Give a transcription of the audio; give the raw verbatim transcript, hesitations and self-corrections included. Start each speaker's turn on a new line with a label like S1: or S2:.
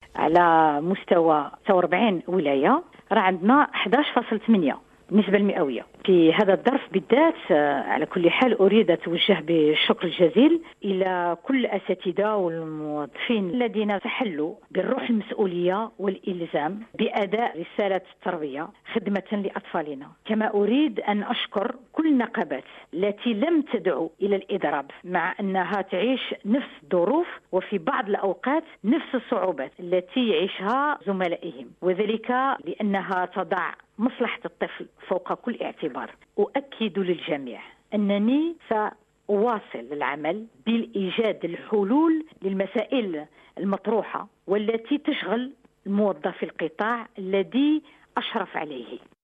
S1: على مستوى تسعة وأربعين ولاية، راه عندنا أحد عشر فاصلة ثمانية النسبة المئوية في هذا الظرف بالذات. على كل حال أريد أتوجه بالشكر الجزيل إلى كل الأساتذة والموظفين الذين تحلوا بالروح المسؤولية والإلزام بأداء رسالة التربية خدمة لأطفالنا. كما أريد أن أشكر كل النقابات التي لم تدعو إلى الإضراب، مع أنها تعيش نفس الظروف وفي بعض الأوقات نفس الصعوبات التي يعيشها زملائهم، وذلك لأنها تضع مصلحة الطفل فوق كل اعتبار. أؤكد للجميع أنني سأواصل العمل بالإيجاد الحلول للمسائل المطروحة والتي تشغل موظفي القطاع الذي أشرف عليه.